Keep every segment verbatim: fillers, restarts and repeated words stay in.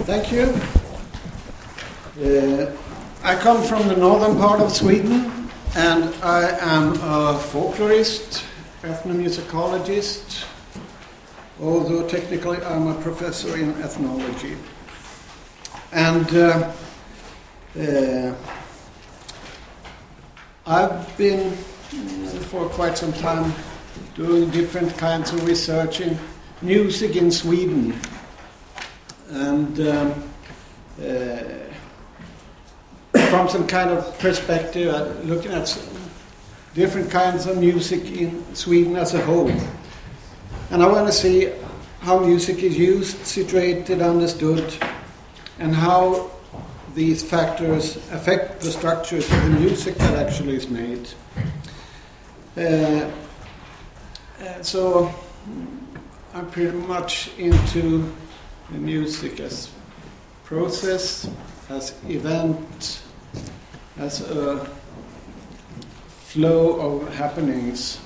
Thank you. Uh, I come from the northern part of Sweden, and I am a folklorist, ethnomusicologist, although technically I'm a professor in ethnology. And uh, uh, I've been for quite some time doing different kinds of research in music in Sweden. And um, uh, from some kind of perspective, uh, looking at different kinds of music in Sweden as a whole. And I want to see how music is used, situated, understood, and how these factors affect the structures of the music that actually is made. Uh, uh, so I'm pretty much into the music as process, as event, as a flow of happenings.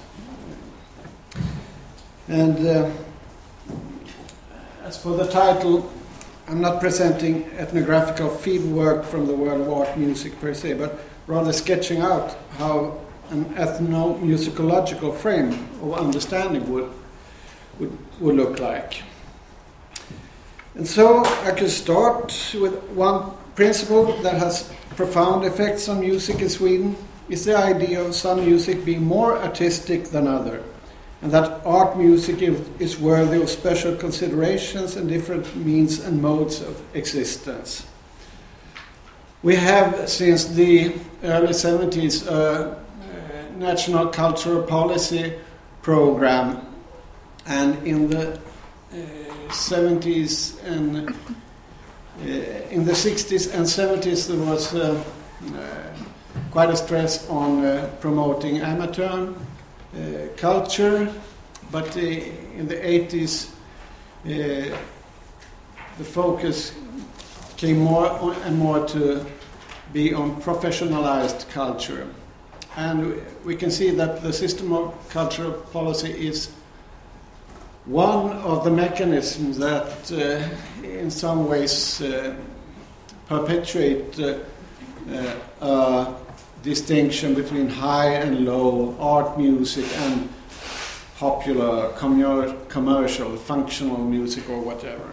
And uh, as for the title, I'm not presenting ethnographical field work from the world of art music per se, but rather sketching out how an ethnomusicological frame of understanding would, would, would look like. And so I could start with one principle that has profound effects on music in Sweden, is the idea of some music being more artistic than other, and that art music is worthy of special considerations and different means and modes of existence. We have, since the early seventies, a national cultural policy program, and in the uh, seventies and uh, in the sixties and seventies there was uh, uh, quite a stress on uh, promoting amateur uh, culture, but uh, in the eighties uh, the focus came more and more to be on professionalized culture. And we can see that the system of cultural policy is one of the mechanisms that uh, in some ways uh, perpetuate uh, uh, a distinction between high and low art music and popular commer- commercial functional music or whatever.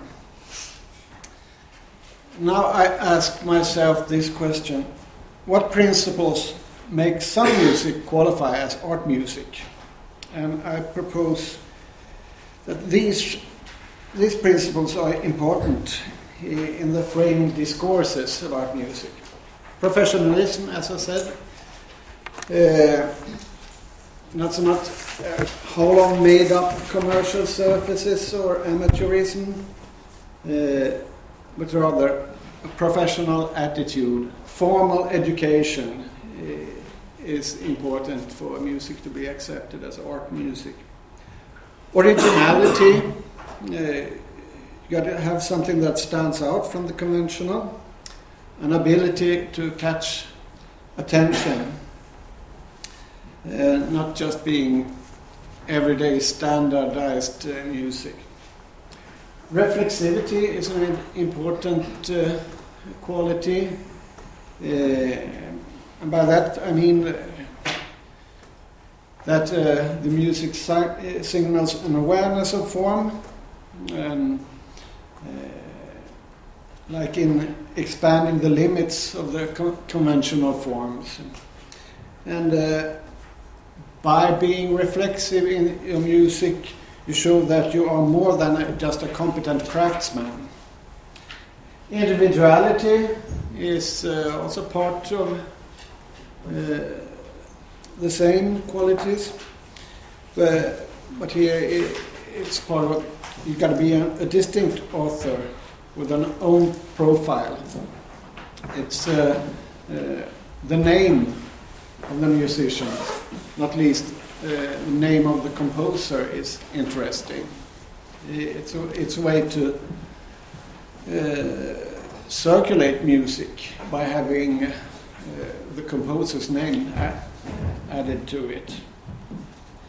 Now I ask myself this question: what principles make some music qualify as art music? And I propose that these, these principles are important in the framing discourses of art music. Professionalism, as I said, uh, not so much uh, hollow made-up commercial surfaces or amateurism, uh, but rather a professional attitude. Formal education uh, is important for music to be accepted as art music. Originality, uh, you got to have something that stands out from the conventional, an ability to catch attention, uh, not just being everyday standardized uh, music. Reflexivity is an important uh, quality, uh, and by that I mean uh, that uh, the music si- signals an awareness of form, and, uh, like in expanding the limits of the co- conventional forms. And uh, by being reflexive in your music, you show that you are more than a, just a competent craftsman. Individuality is uh, also part of uh, the same qualities, but, but here it, it's part of, you've got to be a, a distinct author with an own profile. It's uh, uh, the name of the musician, not least uh, the name of the composer is interesting. It's a, it's a way to uh, circulate music by having uh, the composer's name a- added to it.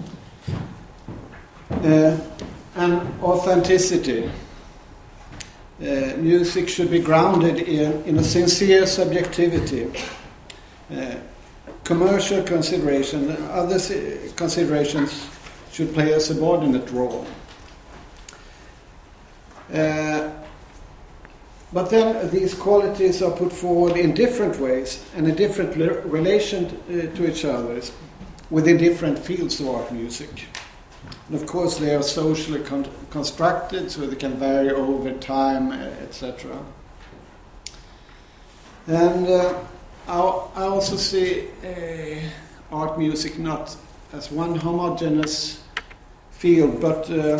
Uh, and authenticity. Uh, music should be grounded in, in a sincere subjectivity. Uh, commercial consideration and other considerations should play a subordinate role. Uh, but then these qualities are put forward in different ways and in different le- relation to, uh, to each other within different fields of art music. And of course they are socially con- constructed, so they can vary over time, et cetera. And uh, I also see uh, art music not as one homogeneous field, but uh,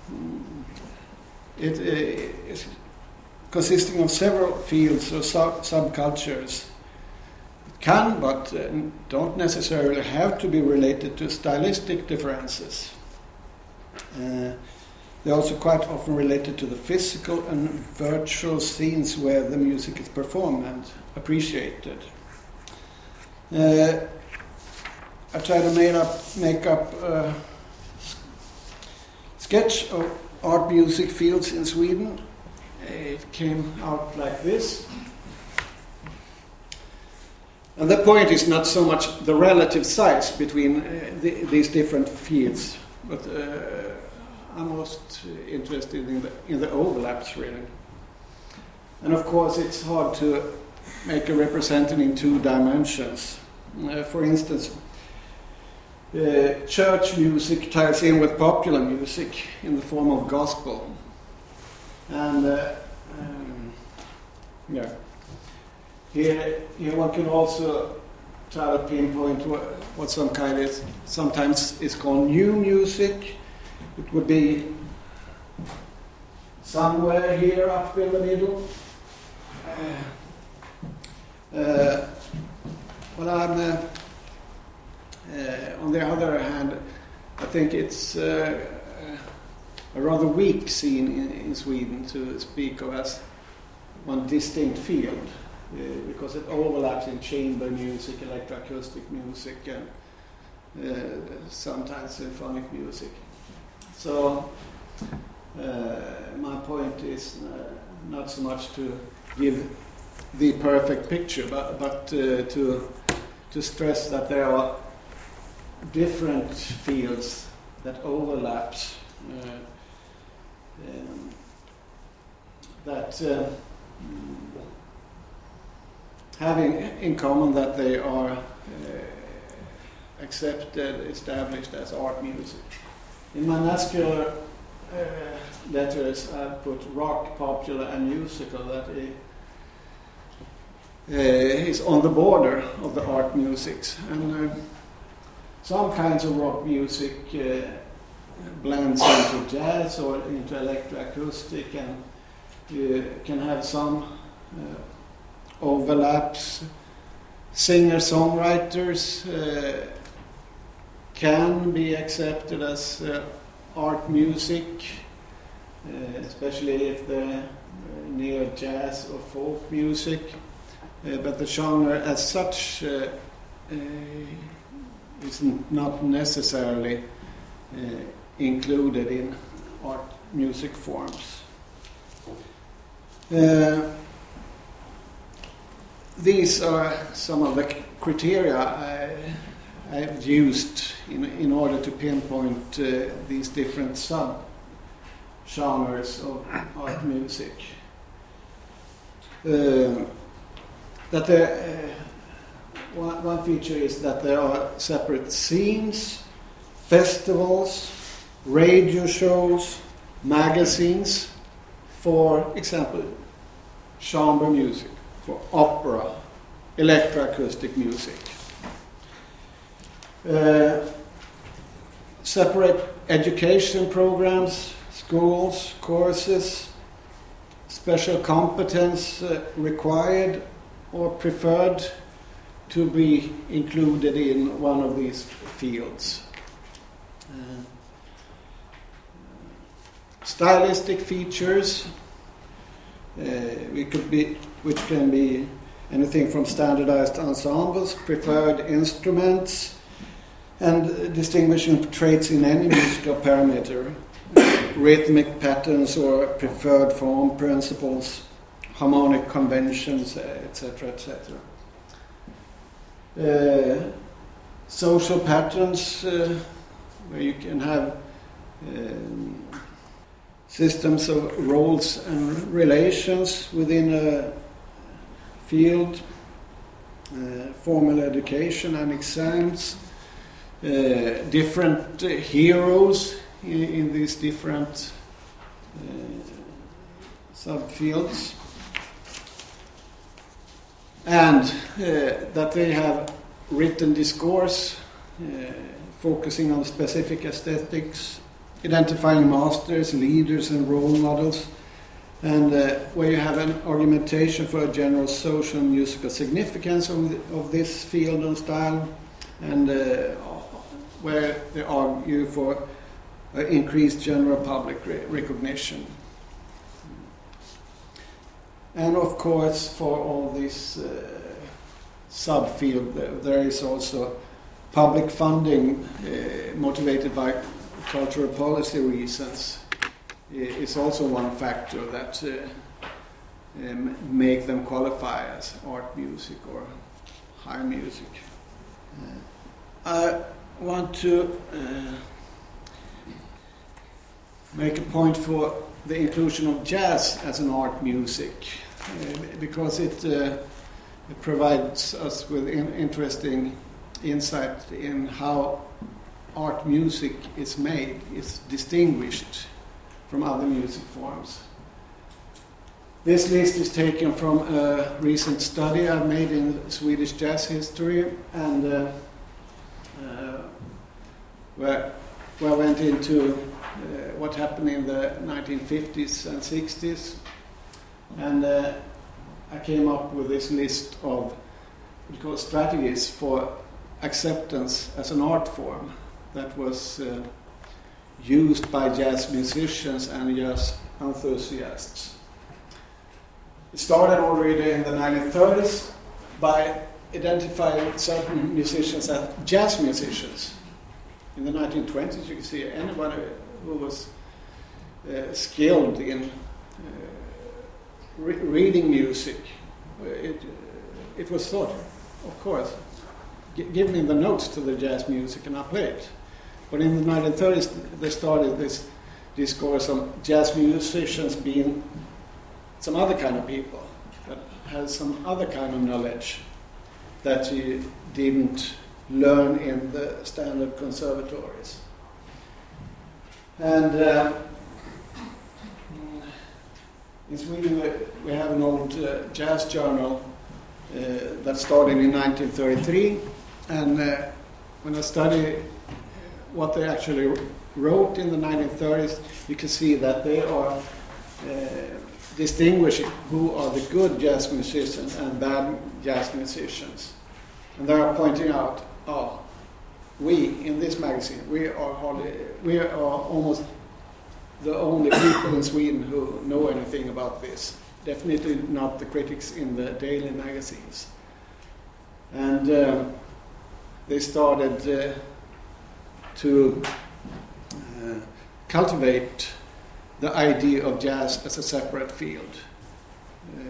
it uh, is consisting of several fields or sub- subcultures. It can, but uh, don't necessarily have to be related to stylistic differences. Uh, they're also quite often related to the physical and virtual scenes where the music is performed and appreciated. Uh, I tried to make up, make up a sketch of art music fields in Sweden. It came out like this. And the point is not so much the relative size between uh, the, these different fields, but uh, I'm most interested in the, in the overlaps, really. And of course, it's hard to make a representation in two dimensions. Uh, for instance, uh, church music ties in with popular music in the form of gospel. And uh, um, yeah, here, here one can also try to pinpoint what, what some kind is sometimes is called new music. It would be somewhere here up in the middle. Uh, uh, well, I'm, uh, uh, on the other hand, I think it's uh, a rather weak scene in, in Sweden to speak of as one distinct field, uh, because it overlaps in chamber music, electroacoustic music, and uh, sometimes symphonic music. So uh, my point is uh, not so much to give the perfect picture, but, but uh, to to stress that there are different fields that overlaps, uh, um, that uh, having in common that they are uh, accepted, established as art music. In my muscular uh, letters, I put rock, popular, and musical. That it, uh, is on the border of the art musics, and uh, some kinds of rock music uh, blends into jazz or into electroacoustic, and uh, can have some uh, overlaps. Singer-songwriters uh, can be accepted as uh, art music, uh, especially if they're uh, near jazz or folk music. Uh, but the genre as such uh, uh, is not necessarily uh, included in art music forms. Uh, these are some of the criteria I I've used in, in order to pinpoint uh, these different sub-genres of art music. Uh, that there, uh, one, one feature is that there are separate scenes, festivals, radio shows, magazines, for example, chamber music, for opera, electroacoustic music. Uh, separate education programs, schools, courses, special competence uh, required or preferred to be included in one of these fields. Uh, stylistic features, uh, we could be, which can be anything from standardized ensembles, preferred instruments, and distinguishing traits in any musical parameter rhythmic patterns or preferred form principles, harmonic conventions, et cetera, et cetera. Uh, social patterns, uh, where you can have um, systems of roles and relations within a field, uh, formal education and exams, uh, different uh, heroes in, in these different uh, subfields, and uh, that they have written discourse uh, focusing on specific aesthetics, identifying masters, leaders and role models, and uh, where you have an argumentation for a general social and musical significance of, the, of this field and style, and uh, where they argue for uh, increased general public re- recognition. And of course, for all this uh, subfield, there, there is also public funding uh, motivated by cultural policy reasons. Is also one factor that uh, um, make them qualify as art music or high music. Uh, I want to uh, make a point for the inclusion of jazz as an art music, uh, because it, uh, it provides us with in- interesting insight in how art music is made, is distinguished from other music forms. This list is taken from a recent study I made in Swedish jazz history, and uh, uh, where, where I went into uh, what happened in the nineteen fifties and sixties, and uh, I came up with this list of what we call strategies for acceptance as an art form that was uh, used by jazz musicians and jazz enthusiasts. It started already in the nineteen thirties by identifying certain musicians as jazz musicians. In the nineteen twenties, you can see anyone who was uh, skilled in uh, re- reading music. It, it was thought, of course, g- give me the notes to the jazz music and I'll play it. But in the nineteen thirties, they started this discourse on jazz musicians being some other kind of people that had some other kind of knowledge that you didn't learn in the standard conservatories. And uh, in Sweden, we have an old uh, jazz journal uh, that started in nineteen thirty-three, and uh, when I study what they actually wrote in the nineteen thirties, you can see that they are uh, distinguishing who are the good jazz musicians and bad jazz musicians. And they are pointing out, oh, we in this magazine, we are hardly, we are almost the only people in Sweden who know anything about this. Definitely not the critics in the daily magazines. And uh, they started uh, to uh, cultivate the idea of jazz as a separate field. Uh,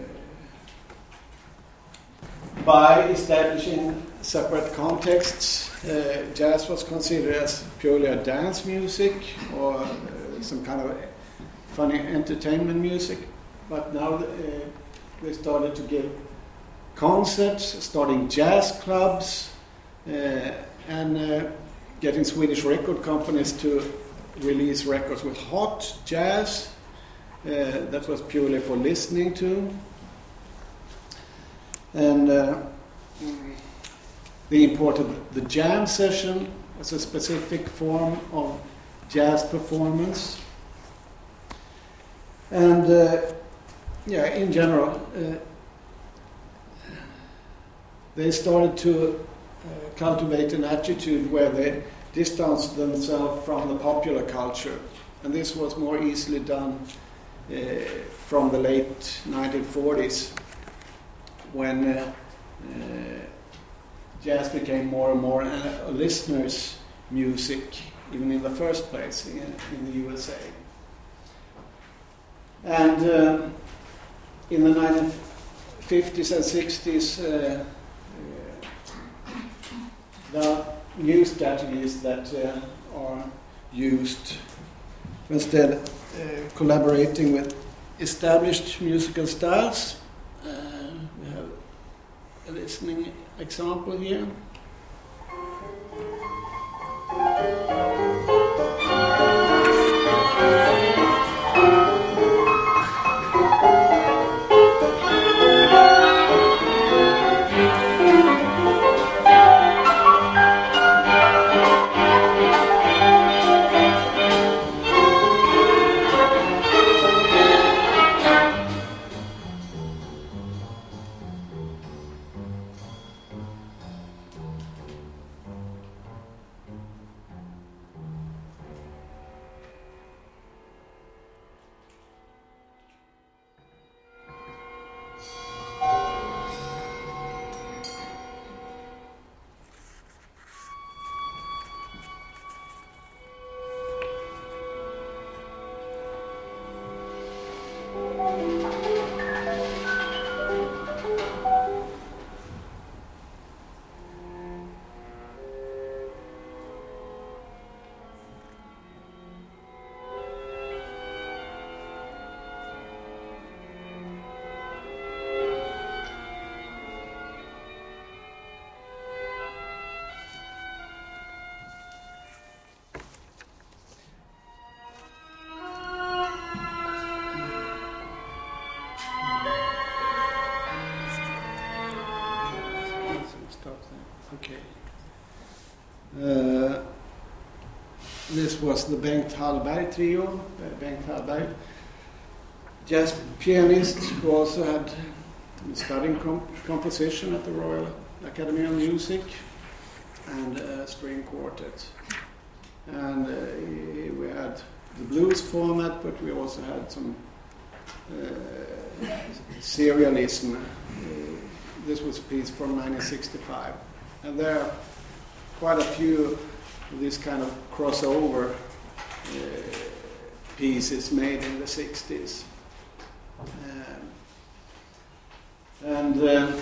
by establishing separate contexts, uh, jazz was considered as purely a dance music or uh, some kind of funny entertainment music. But now uh, they started to give concerts, starting jazz clubs, uh, and uh, getting Swedish record companies to release records with hot jazz uh, that was purely for listening to. And uh, they imported the jam session as a specific form of jazz performance. And uh, yeah, in general, uh, they started to uh, cultivate an attitude where they distanced themselves from the popular culture. And this was more easily done uh, from the late nineteen forties, when uh, uh, jazz became more and more a, a listener's music, even in the first place in, in the U S A. And uh, in the nineteen fifties and sixties, uh, uh, there are new strategies that uh, are used. Instead, uh, collaborating with established musical styles. Uh, we have a listening example here. Okay. Uh, this was the Bengt Hallberg trio. Uh, Bengt Hallberg, jazz pianist who also had been studying comp- composition at the Royal Academy of Music, and a string quartet. And uh, he, we had the blues format, but we also had some uh, serialism. Uh, this was a piece from nineteen sixty-five. And there are quite a few of these kind of crossover uh, pieces made in the sixties. Um, and uh,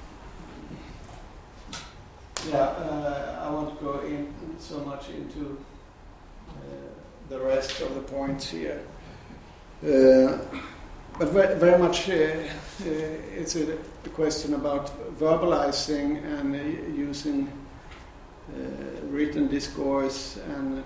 yeah, uh, I won't go in so much into uh, the rest of the points here. Uh, but very, very much uh, uh, it's a, a question about verbalizing and uh, using uh, written discourse and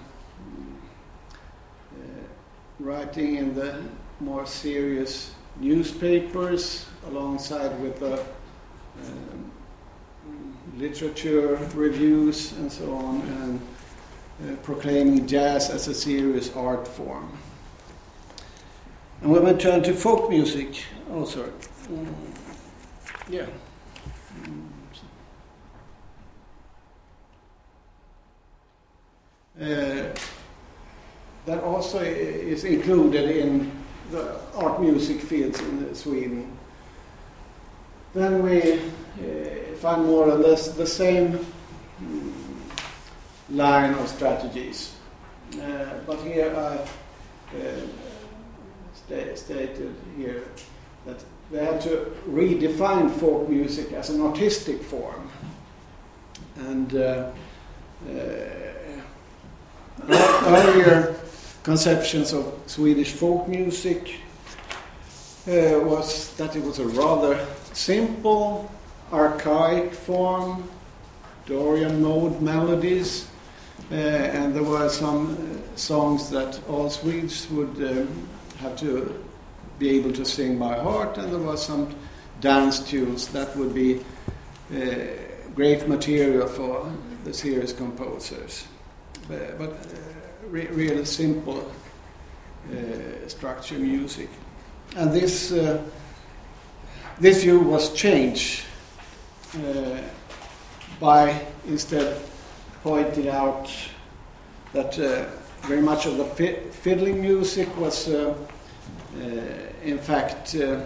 uh, writing in the more serious newspapers alongside with the um, literature reviews and so on, and uh, proclaiming jazz as a serious art form. And when we turn to folk music, oh sorry, mm, yeah. Uh, that also is included in the art music fields in Sweden. Then we uh, find more or less the same mm, line of strategies. Uh, but here I uh, sta- stated here that they had to redefine folk music as an artistic form. And uh, uh, earlier conceptions of Swedish folk music uh, was that it was a rather simple, archaic form, Dorian mode melodies, uh, and there were some uh, songs that all Swedes would um, have to be able to sing by heart, and there were some dance tunes that would be uh, great material for the serious composers. Uh, but uh, re- really simple uh, structure music. And this uh, this view was changed uh, by instead pointing out that uh, very much of the fi- fiddling music was uh, uh, in fact uh,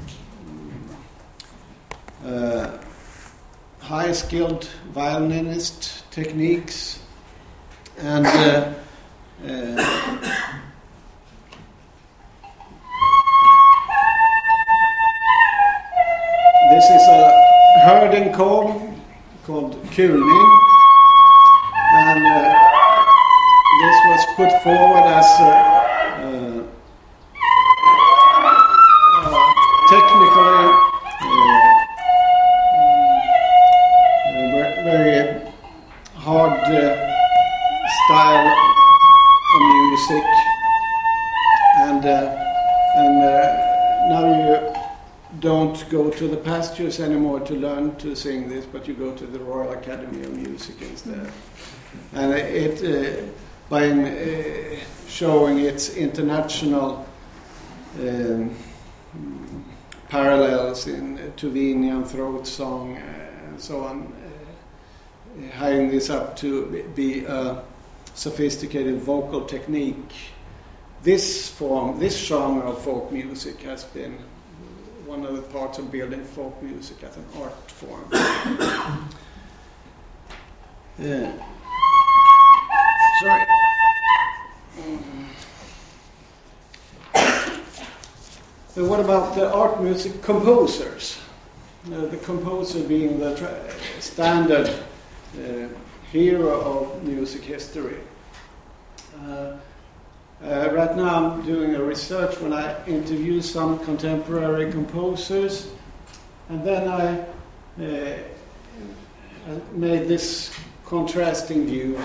uh, high-skilled violinist techniques, and uh, uh, This is a herding call called Kulning, and uh, this was put forward as a, uh, uh, technically uh, very hard uh, style of music, and uh, and uh, now you don't go to the pastures anymore to learn to sing this, but you go to the Royal Academy of Music instead. And it, uh, by uh, showing its international um, parallels in Tuvinian throat song uh, and so on, uh, hiding this up to be a sophisticated vocal technique. This form, this genre of folk music has been one of the parts of building folk music as an art form. Yeah. Sorry. Mm. So what about the art music composers? Uh, the composer being the tra- standard uh, hero of music history. Uh, Uh, right now I'm doing a research when I interview some contemporary composers, and then I, uh, I made this contrasting view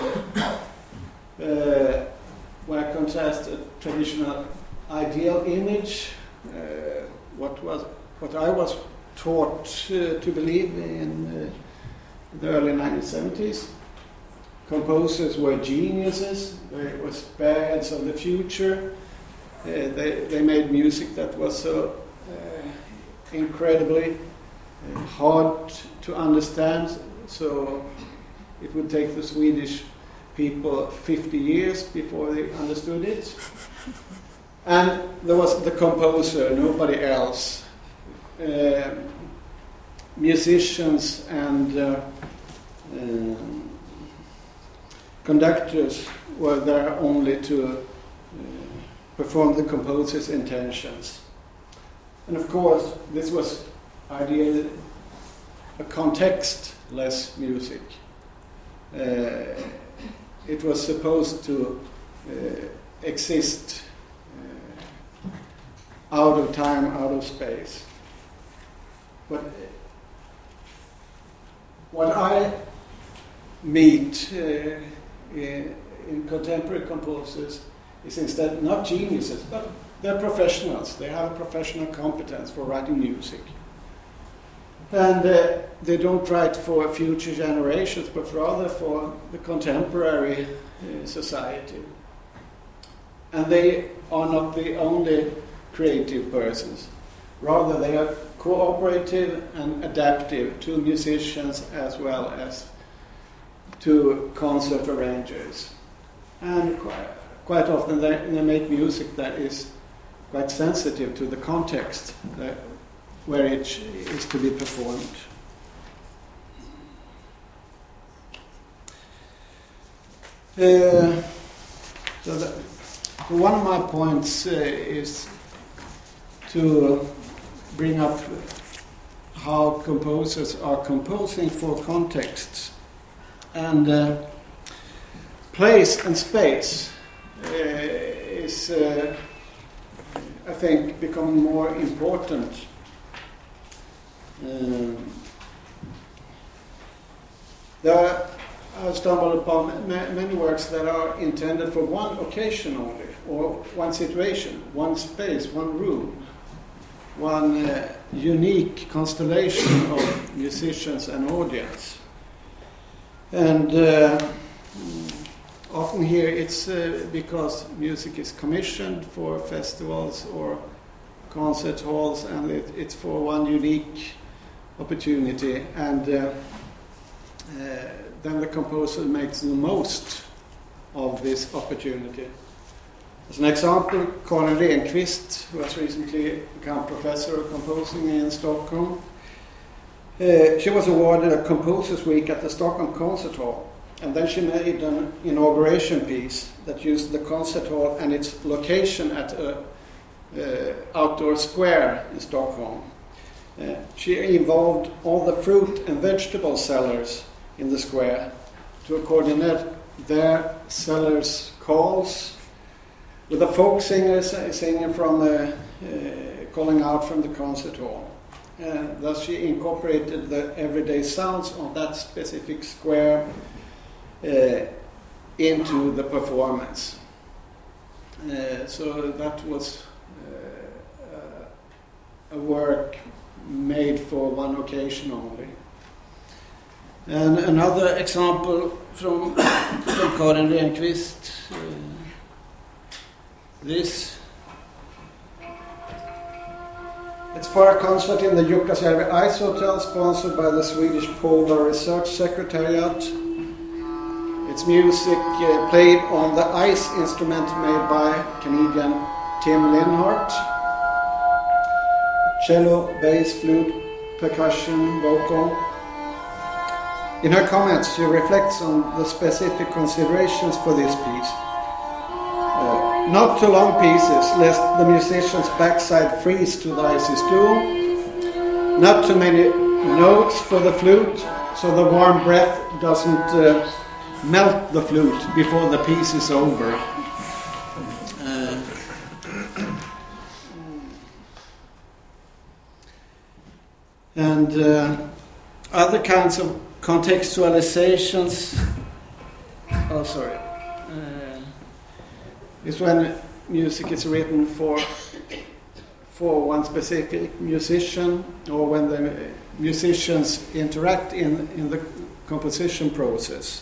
uh, where I contrast a traditional ideal image, uh, what was what I was taught uh, to believe in uh, the early nineteen seventies. Composers were geniuses, they were spearheads of the future. Uh, they, they made music that was so uh, incredibly uh, hard to understand, so it would take the Swedish people fifty years before they understood it. And there was the composer, nobody else. Uh, musicians and uh, um, conductors were there only to uh, perform the composer's intentions. And of course, this was ideally a context-less music. Uh, it was supposed to uh, exist uh, out of time, out of space. But what I meet uh, in, in contemporary composers is instead not geniuses, but they're professionals. They have a professional competence for writing music. And uh, they don't write for future generations, but rather for the contemporary uh, society. And they are not the only creative persons. Rather, they are cooperative and adaptive to musicians as well as to concert arrangers. And quite, quite often they, they make music that is quite sensitive to the context that, where it is to be performed. Uh, so that, one of my points uh, is to bring up how composers are composing for contexts. And uh, place and space uh, is, uh, I think, becoming more important. Um, there are, I stumbled upon ma- many works that are intended for one occasion only, or one situation, one space, one room, one uh, unique constellation of musicians and audience. And uh, often here it's uh, because music is commissioned for festivals or concert halls, and it, it's for one unique opportunity, and uh, uh, then the composer makes the most of this opportunity. As an example, Karin Renqvist, who has recently become professor of composing in Stockholm, uh, she was awarded a Composers Week at the Stockholm Concert Hall, and then she made an inauguration piece that used the concert hall and its location at a uh, outdoor square in Stockholm. Uh, she involved all the fruit and vegetable sellers in the square to coordinate their sellers' calls, with the folk singers singing from the, uh, calling out from the concert hall. Uh, thus she incorporated the everyday sounds of that specific square uh, into the performance. Uh, so that was uh, uh, a work made for one occasion only. And another example from, from Karin Renqvist, uh, this. It's for a concert in the Jukkasjärvi Ice Hotel, sponsored by the Swedish Polar Research Secretariat. It's music uh, played on the ice instrument made by Canadian Tim Linhart. Cello, bass, flute, percussion, vocal. In her comments, she reflects on the specific considerations for this piece. Uh, not too long pieces, lest the musician's backside freeze to the icy stool. Not too many notes for the flute, so the warm breath doesn't uh, melt the flute before the piece is over. Uh, and uh, other kinds of contextualizations, oh sorry, uh, is when music is written for for one specific musician, or when the musicians interact in, in the composition process.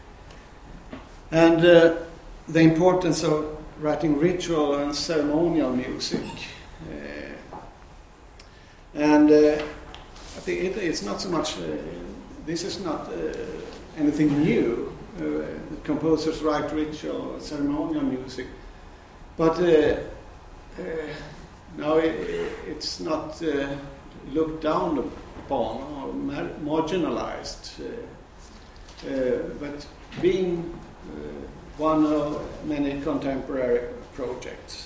And uh, the importance of writing ritual and ceremonial music. Uh, and uh, I think it, it's not so much, uh, this is not uh, anything new. Uh, the composers write ritual or ceremonial music. But uh, uh, now it, it's not uh, looked down upon or mar- marginalized. Uh, uh, but being uh, one of many contemporary projects.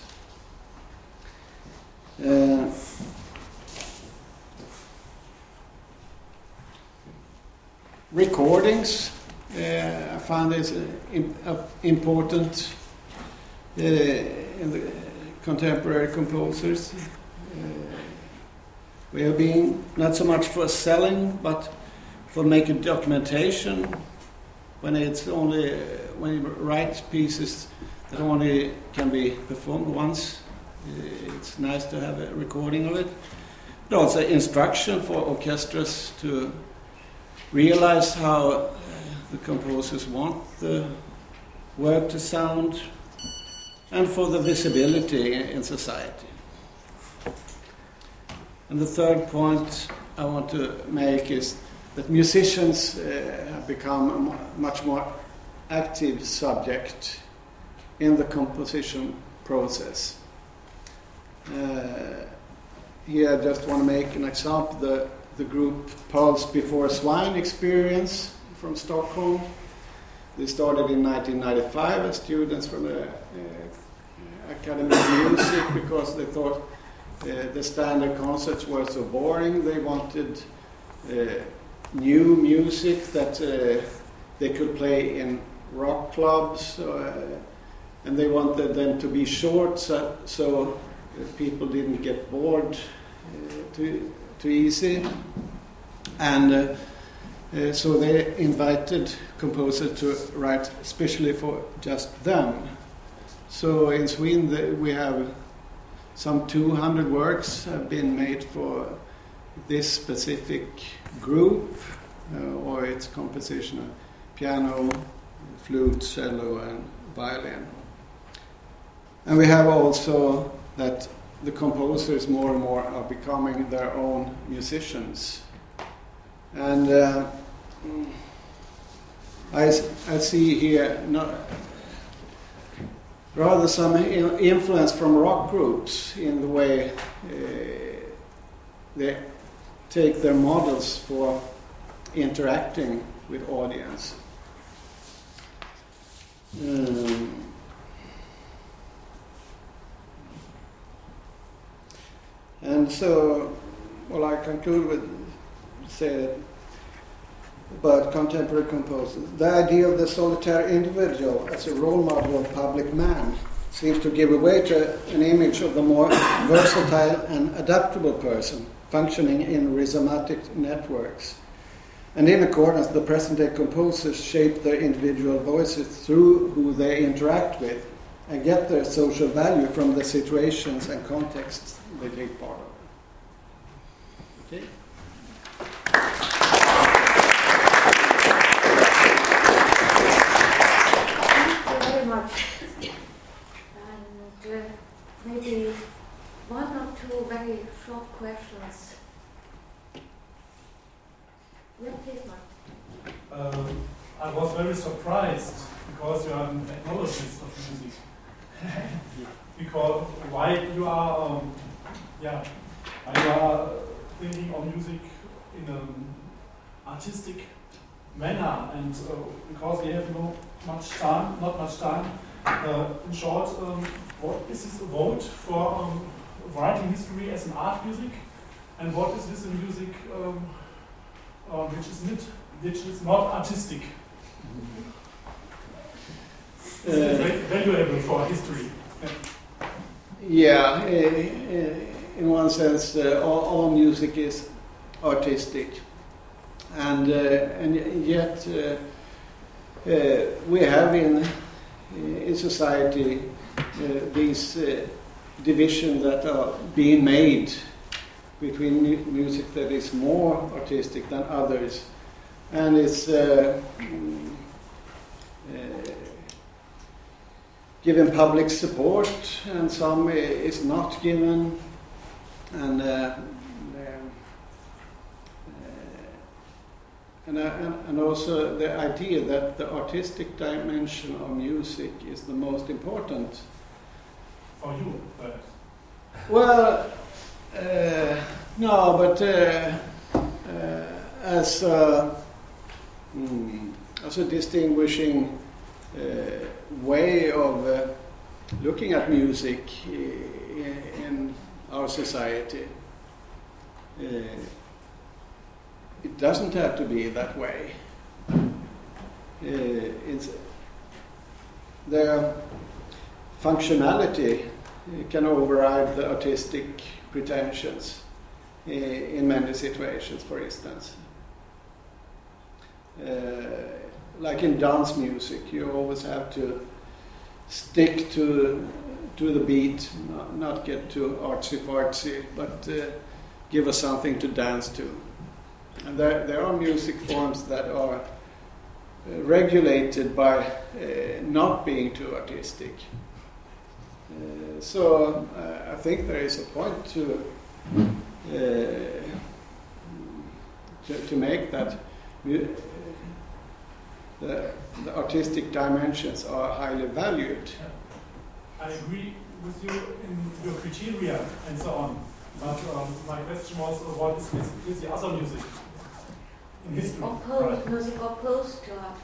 Uh, recordings, uh, I found this uh, imp- uh, important uh, in the contemporary composers. Uh, we are being not so much for selling, but for making documentation. When it's only uh, when you write pieces that only can be performed once, uh, it's nice to have a recording of it. But also instruction for orchestras to realize how uh, the composers want the work to sound, and for the visibility in society. And the third point I want to make is that musicians uh, have become a much more active subject in the composition process. Uh, here I just want to make an example, the, the group Pulse Before Swine Experience from Stockholm. They started in nineteen ninety-five as students from the uh, Academy of Music because they thought uh, the standard concerts were so boring. They wanted uh, new music that uh, they could play in rock clubs, uh, and they wanted them to be short so, so people didn't get bored uh, too, too easy. And uh, uh, so they invited composers to write especially for just them. So in Sweden the, we have some two hundred works have been made for this specific group, uh, or its composition of piano, flute, cello, and violin. And we have also that the composers more and more are becoming their own musicians. And uh, I, I see here not, rather some influence from rock groups in the way uh, they take their models for interacting with audience. Um, and so well, I conclude with say about contemporary composers. The idea of the solitary individual as a role model of public man seems to give away to an image of the more versatile and adaptable person functioning in rhizomatic networks. And in accordance, the present-day composers shape their individual voices through who they interact with and get their social value from the situations and contexts they take part of. Okay. And uh, maybe one or two very short questions. Yeah, please, Mark. Um, I was very surprised because you are an ethnologist of music. Because why you are, um, yeah, why you are thinking of music in an artistic manner, and uh, because we have no much time, not much time. Uh, in short, um, what is this vote for um, writing history as an art music, and what is this in music um, uh, which is not, which is not artistic? Uh, It's valuable for history. Yeah, uh, in one sense, uh, all, all music is artistic, and uh, and yet uh, uh, we have in in society uh, these uh, divisions that are being made between mu- music that is more artistic than others, and it's uh, uh, given public support, and some is not given, and uh, um, uh, and, uh, and also the idea that the artistic dimension of music is the most important. For you, but Well, uh, no, but uh, uh, as a, mm, as a distinguishing uh, way of uh, looking at music in, in our society, uh, it doesn't have to be that way. Uh, it's the functionality can override the artistic pretensions in many situations, for instance. Uh, like in dance music, you always have to stick to to the beat, not, not get too artsy-fartsy, but uh, give us something to dance to. And there, there are music forms that are uh, regulated by uh, not being too artistic. Uh, so uh, I think there is a point to uh, to, to make that mu- the, the artistic dimensions are highly valued. I agree with you in your criteria and so on. But um, my question was, uh, what is with, with the other music in history? Opposed, Right. music opposed to art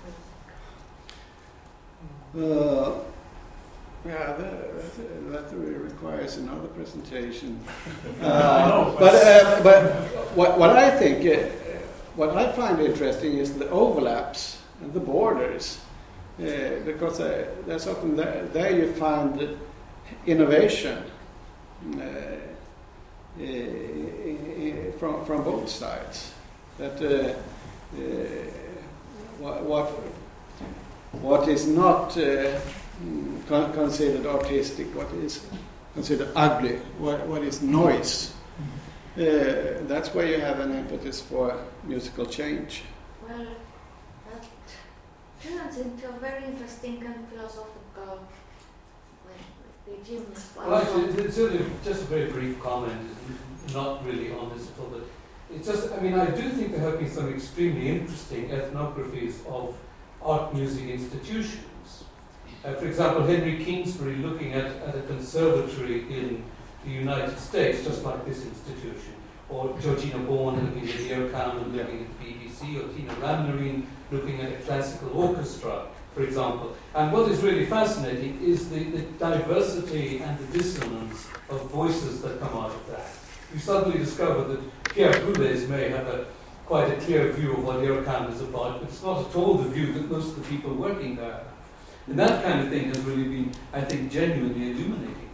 music. Uh, yeah, that, that, that requires another presentation. Uh, I know, but uh, but what, what I think, uh, what I find interesting is the overlaps and the borders, uh, because uh, there's often there, there you find innovation uh, uh, from from both sides. That uh, uh, what, what what is not uh, con- considered artistic, what is considered ugly, what what is noise. Uh, that's where you have an impetus for musical change. Well, that turns into a very interesting and philosophical regime. Well, actually, it's really just a very brief comment, not really on this at all, but it's just, I mean, I do think there have been some extremely interesting ethnographies of art music institutions. Uh, for example, Henry Kingsbury looking at, at a conservatory in the United States, just like this institution, or Georgina Bourne looking at the Earcam and looking at the B B C, or Tina Ramnerine looking at a classical orchestra, for example. And what is really fascinating is the, the diversity and the dissonance of voices that come out of that. You suddenly discover that Pierre Boulez may have a quite a clear view of what Eurocam is about, but it's not at all the view that most of the people working there have. And that kind of thing has really been, I think, genuinely illuminating.